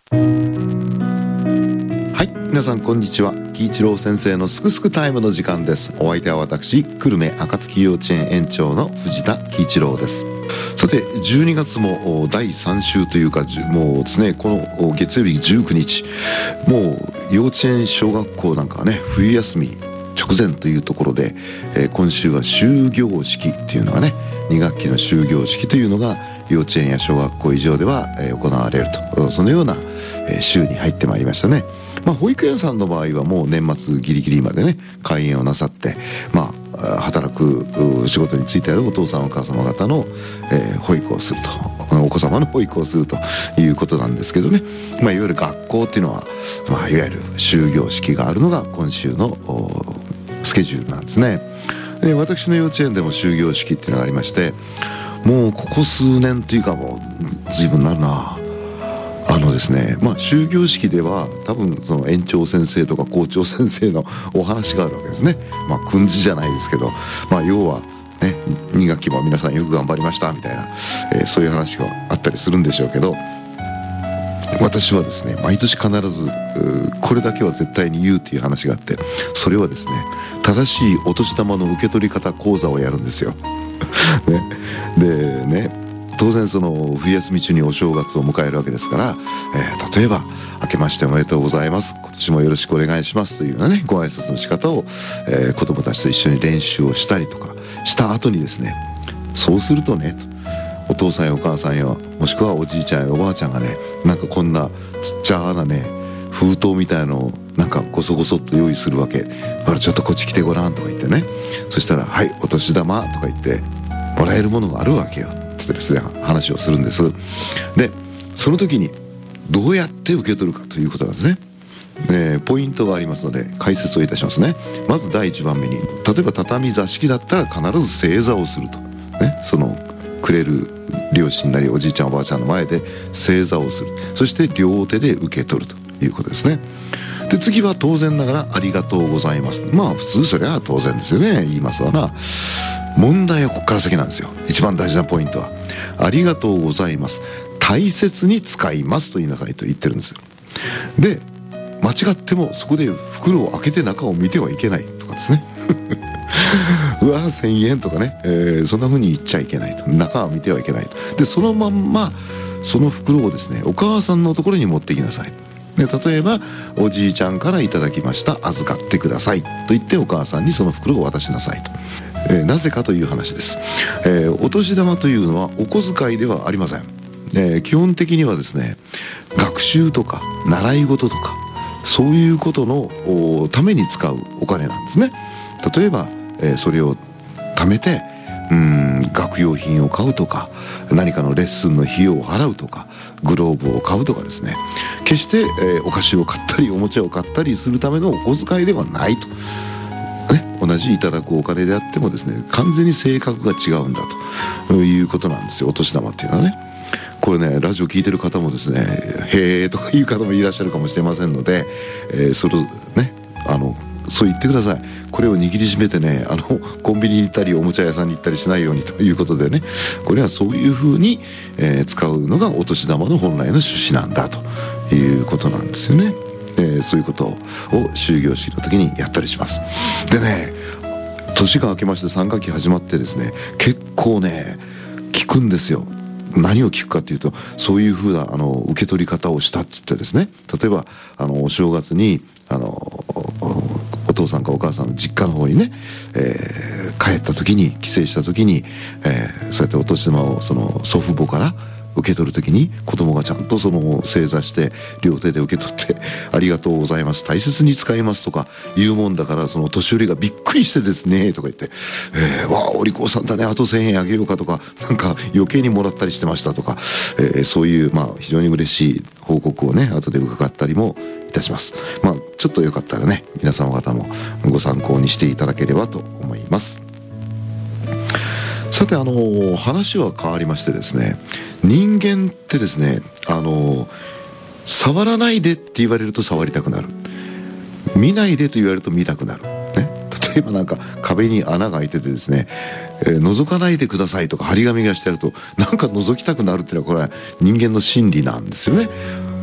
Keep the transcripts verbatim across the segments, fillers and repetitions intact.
はい、皆さんこんにちは。喜一郎先生のすくすくタイムの時間です。お相手は私、久留米暁幼稚園園長の藤田喜一郎です。さて、じゅうにがつもだいさん週というか、もうですね、この月曜日じゅうくにち、もう幼稚園小学校なんかはね、冬休み直前というところで、えー、今週は終業式っていうのがね、に学期の終業式というのが幼稚園や小学校以上では、えー、行われると、そのような、えー、週に入ってまいりましたね。まあ、保育園さんの場合はもう年末ギリギリまでね開園をなさって、まあ、働く仕事に就いてあるお父さんお母様方の、えー、保育をすると、お子様の保育をするということなんですけどね、まあ、いわゆる学校っていうのは、まあ、いわゆる終業式があるのが今週のスケジュールなんですね。で、私の幼稚園でも終業式っていうのがありまして、もうここ数年というかもう随分なるなあのですね、まあ終業式では多分その園長先生とか校長先生のお話があるわけですね。まあ訓示じゃないですけど、まあ要はね、に学期も皆さんよく頑張りましたみたいな、えー、そういう話があったりするんでしょうけど、私はですね毎年必ずこれだけは絶対に言うっていう話があって、それはですね、正しいお年玉の受け取り方講座をやるんですよ。ね、でね、当然その冬休み中にお正月を迎えるわけですから、えー、例えば明けましておめでとうございます、今年もよろしくお願いしますというようなねご挨拶の仕方を、えー、子どもたちと一緒に練習をしたりとかした後にですね、そうするとね、お父さんやお母さんやもしくはおじいちゃんやおばあちゃんがね、なんかこんなちっちゃなね封筒みたいなのをなんかごそごそっと用意するわけ。ほらちょっとこっち来てごらんとか言ってね、そしたらはいお年玉とか言ってもらえるものがあるわけよってですね話をするんです。でその時にどうやって受け取るかということなんですね。えー、ポイントがありますので解説をいたしますね。まずだいいちばんめに、例えば畳座敷だったら必ず正座をするとね、そのくれる両親なりおじいちゃんおばあちゃんの前で正座をする、そして両手で受け取るということですね。で次は当然ながらありがとうございます。まあ普通それは当然ですよね、言いますわな。問題はここから先なんですよ。一番大事なポイントはありがとうございます、大切に使いますと言いなさいと言ってるんですよ。で間違ってもそこで袋を開けて中を見てはいけないとかですねうわせんえんとかね、えー、そんな風に言っちゃいけないと、中は見てはいけないと。でそのまんまその袋をですねお母さんのところに持ってきなさい。で例えばおじいちゃんからいただきました、預かってくださいと言ってお母さんにその袋を渡しなさいと、えー、なぜかという話です。えー、お年玉というのはお小遣いではありません。えー、基本的にはですね学習とか習い事とかそういうことのために使うお金なんですね。例えば、えー、それを貯めてうーん学用品を買うとか、何かのレッスンの費用を払うとか、グローブを買うとかですね、決して、えー、お菓子を買ったりおもちゃを買ったりするためのお小遣いではないと、ね、同じいただくお金であってもですね完全に性格が違うんだということなんですよ、お年玉っていうのはね。これねラジオ聞いてる方もですねへーとかいう方もいらっしゃるかもしれませんので、えー、それねあのそう言ってください。これを握りしめてね、あのコンビニに行ったりおもちゃ屋さんに行ったりしないようにということでね、これはそういうふうに、えー、使うのがお年玉の本来の趣旨なんだということなんですよね。えー、そういうことを終業式の時にやったりします。でね、年が明けましてさん学期始まってですね、結構ね聞くんですよ。何を聞くかっていうと、そういうふうなあの受け取り方をしたっつってですね、例えばあのお正月にあのお父さんかお母さんの実家の方にね、えー、帰った時に帰省した時に、えー、そうやってお年玉をその祖父母から受け取る時に子供がちゃんとその正座して両手で受け取ってありがとうございます、大切に使いますとか言うもんだから、その年寄りがびっくりしてですねとか言って、えー、わあお利口さんだね、あとせんえんあげようかとか、なんか余計にもらったりしてましたとか、えー、そういうまあ非常に嬉しい報告をね後で伺ったりもいたします。まあちょっとよかったらね皆様方もご参考にしていただければと思います。さてあの話は変わりましてですね、人間ってですねあの触らないでって言われると触りたくなる、見ないでと言われると見たくなる、ね、例えばなんか壁に穴が開いててですね、えー、覗かないでくださいとか張り紙がしてあるとなんか覗きたくなるっていうのはこれは人間の心理なんですよね。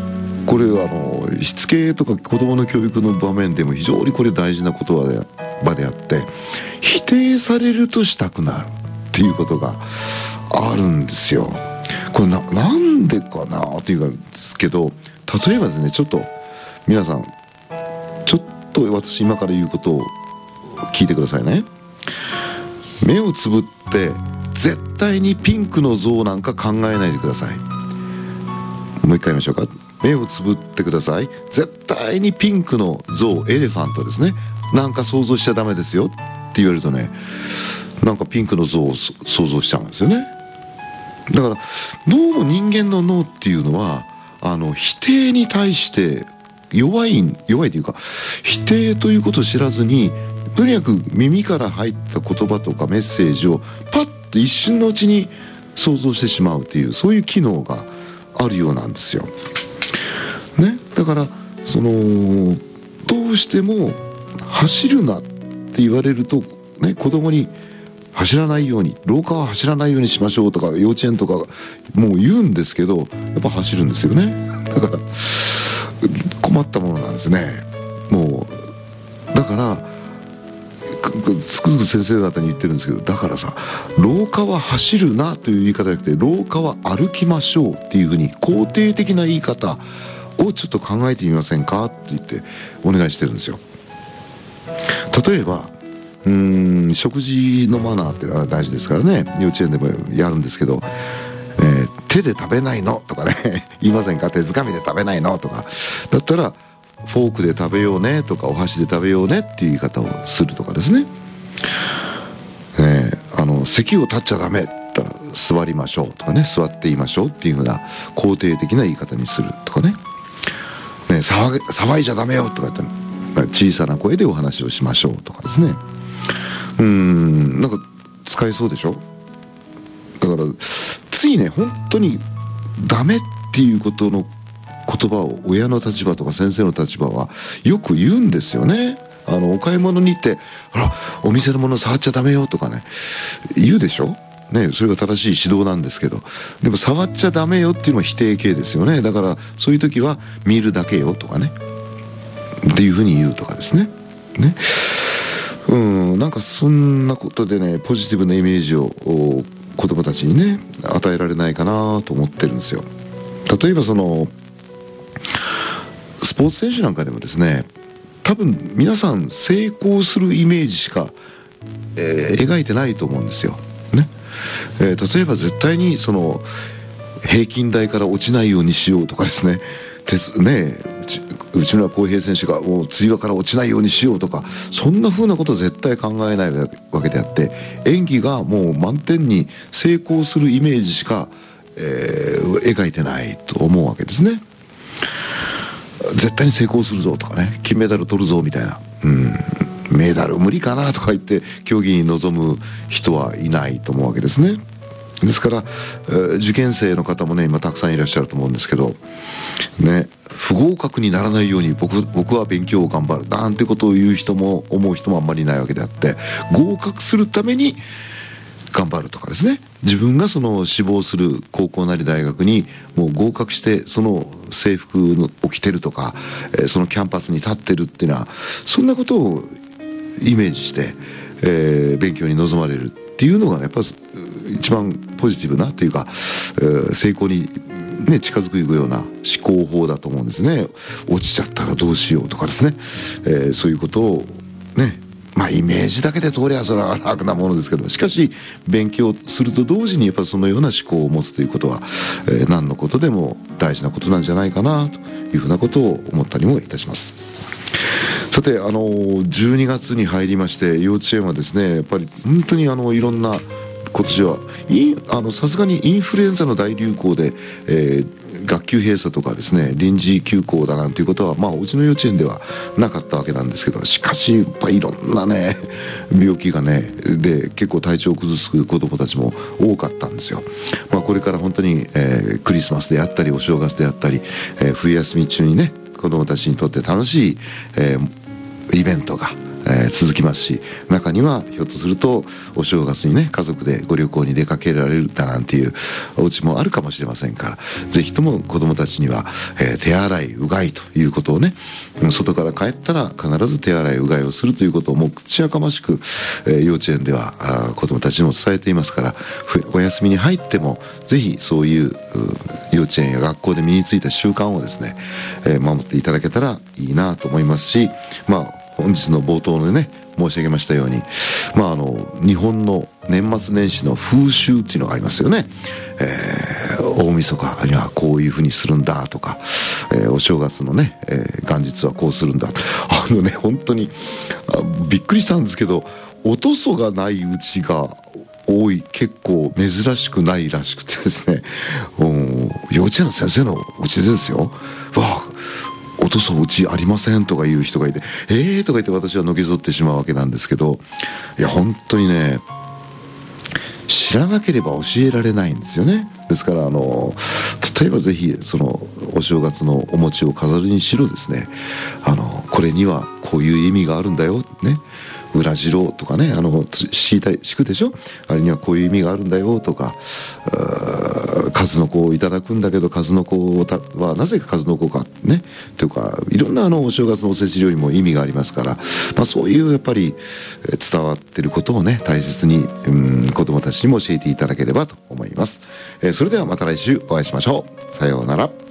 これあのしつけとか子どもの教育の場面でも非常にこれ大事な言葉で場であって、否定されるとしたくなるっていうことがあるんですよ。これ な, なんでかなっていうんですけど、例えばですね、ちょっと皆さんちょっと私今から言うことを聞いてくださいね。目をつぶって絶対にピンクの像なんか考えないでください。もう一回言いましょうか。目をつぶってください。絶対にピンクの像、エレファントですね、なんか想像しちゃダメですよって言われるとね、なんかピンクの像を想像しちゃうんですよね。だからどうも人間の脳っていうのはあの否定に対して弱い弱いというか、否定ということを知らずに、とにかく耳から入った言葉とかメッセージをパッと一瞬のうちに想像してしまうという、そういう機能があるようなんですよ。ね、だからそのどうしても走るなって言われるとね、子供に走らないように、廊下は走らないようにしましょうとか幼稚園とかもう言うんですけど、やっぱ走るんですよね。だから困ったものなんですね。もうだからつくづく先生方に言ってるんですけど、だからさ、廊下は走るなという言い方じゃなくて、廊下は歩きましょうっていうふうに肯定的な言い方をちょっと考えてみませんかって言ってお願いしてるんですよ。例えばうーん食事のマナーっていうのは大事ですからね、幼稚園でもやるんですけど、えー、手で食べないのとかね言いませんか。手づかみで食べないのとかだったら、フォークで食べようねとか、お箸で食べようねっていう言い方をするとかですね。えー、あの席を立っちゃダメって言ったら座りましょうとかね、座っていましょうっていうふうな肯定的な言い方にするとかね。ね、騒, 騒いじゃダメよとか言ったら小さな声でお話をしましょうとかですね。うーんなんか使えそうでしょ。だからついね、本当にダメっていうことの言葉を親の立場とか先生の立場はよく言うんですよね。あのお買い物に行って「あらお店のもの触っちゃダメよ」とかね言うでしょ、ね、それが正しい指導なんですけど、でも触っちゃダメよっていうのは否定形ですよね。だからそういう時は見るだけよとかねっていうふうに言うとかですね。ね、うんなんかそんなことでね、ポジティブなイメージを子供たちにね与えられないかなと思ってるんですよ。例えばそのスポーツ選手なんかでもですね、多分皆さん成功するイメージしか、えー、描いてないと思うんですよ、ねえー、例えば絶対にその平均台から落ちないようにしようとかですね、鉄ね内内村航平選手がもうつり輪から落ちないようにしようとか、そんな風なことは絶対考えないわけであって、演技がもう満点に成功するイメージしか、えー、描いてないと思うわけですね。絶対に成功するぞとかね、金メダル取るぞみたいな、うんメダル無理かなとか言って競技に臨む人はいないと思うわけですね。ですから、えー、受験生の方もね今たくさんいらっしゃると思うんですけどね、不合格にならないように僕僕は勉強を頑張るなんてことを言う人も思う人もあんまりいないわけであって、合格するために頑張るとかですね、自分がその志望する高校なり大学にもう合格してその制服を着てるとか、えー、そのキャンパスに立ってるっていうのは、そんなことをイメージして、えー、勉強に臨まれるっていうのが、ね、やっぱ一番ポジティブなというか、えー、成功に、ね、近づくような思考法だと思うんですね。落ちちゃったらどうしようとかですね、えー、そういうことをね、まあイメージだけで通りゃそれは楽なものですけど、しかし勉強すると同時にやっぱりそのような思考を持つということは、えー、何のことでも大事なことなんじゃないかなというふうなことを思ったりもいたします。さて、あのじゅうにがつに入りまして、幼稚園はですねやっぱり本当にあのいろんな今年はさすがにインフルエンザの大流行で、えー、学級閉鎖とかですね臨時休校だなんていうことは、まあうちの幼稚園ではなかったわけなんですけど、しかしやっぱりいろんなね病気がねで結構体調を崩す子どもたちも多かったんですよ。まあ、これから本当に、えー、クリスマスであったりお正月であったり、えー、冬休み中にね子どもたちにとって楽しい、えー、イベントがえー、続きますし、中にはひょっとするとお正月にね家族でご旅行に出かけられるだなんていうお家もあるかもしれませんから、ぜひとも子どもたちには、えー、手洗いうがいということをね、外から帰ったら必ず手洗いうがいをするということをもう口やかましく、えー、幼稚園ではあ子どもたちにも伝えていますから、お休みに入ってもぜひそういう幼稚園や学校で身についた習慣をですね、えー、守っていただけたらいいなと思いますし、まあ本日の冒頭でね申し上げましたように、まああの日本の年末年始の風習っていうのがありますよね。えー、大晦日にはこういうふうにするんだとか、えー、お正月のね、えー、元日はこうするんだ。あのね本当にびっくりしたんですけど、おとそがないうちが多い、結構珍しくないらしくてですね、幼稚園の先生のうちでですよ、わあおとそうちありませんとかいう人がいて、えーとか言って私はのけぞってしまうわけなんですけど、いや本当にね知らなければ教えられないんですよね。ですからあの例えばぜひそのお正月のお餅を飾るにしろですね、あのこれにはこういう意味があるんだよね、裏白とかね、あの敷いたり敷くでしょ、あれにはこういう意味があるんだよとか、数の子をいただくんだけど数の子はなぜか数の子かねとか、いろんなあのお正月のおせち料理も意味がありますから、まあ、そういうやっぱり伝わっていることをね大切にうん子どもたちにも教えていただければと思います。えー、それではまた来週お会いしましょう。さようなら。